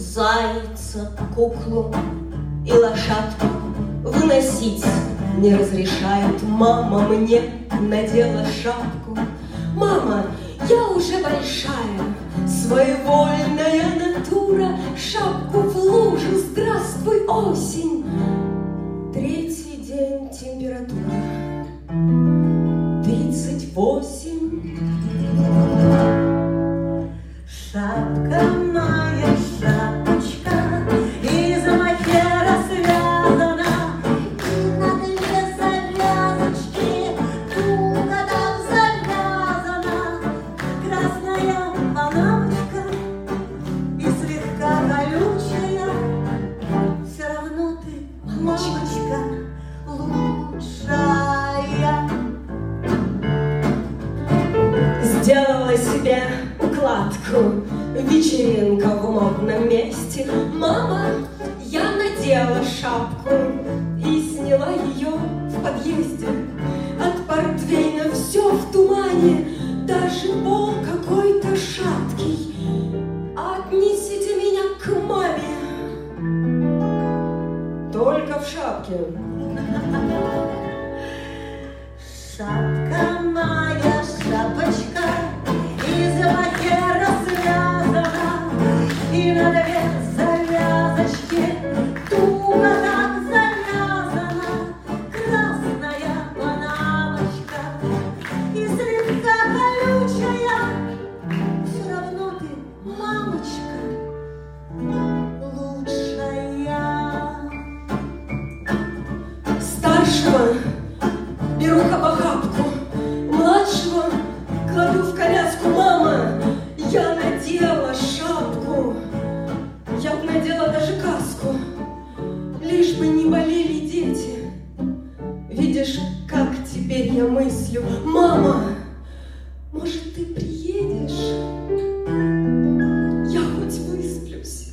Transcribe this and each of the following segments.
зайца, куклу и лошадку выносить не разрешает. Мама мне надела шапку. Мама, я уже большая, своевольная натура. Шапку в лужу, здравствуй, осень. Третий день температура 38. Шапка моя, шапочка, из махера связана, и на две завязочки туго так завязана. Красная панамочка и слегка колючая, все равно ты, мамочка, лучшая. Сделала себе укладку, вечеринка в модном месте. Мама, я надела шапку и сняла ее в подъезде. От портвейна все в тумане, даже пол какой-то шаткий. Отнесите меня к маме. Только в шапке. Шапка моя, шапочка, из махера связана, и на две завязочки туго так завязана. Красная панамочка и слегка колючая, все равно ты, мамочка, лучшая. Старшего беру в охапку, младшего кладу в коляску. Мама, я надела шапку, я б надела даже каску, лишь бы не болели дети. Видишь, как теперь я мыслю. Мама, может, ты приедешь? Я хоть высплюсь.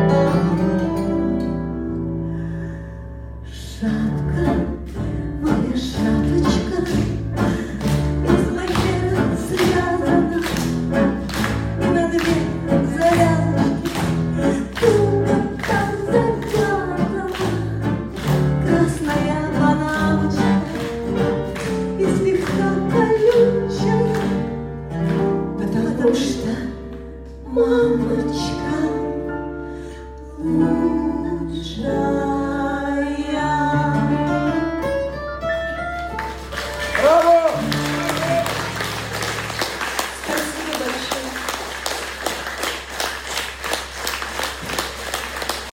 Шапка моя, шапочка, из махера связана, и на две завязочки туго так завязана. Красная панамочка и слегка колючая, потому что мамочка лучшая.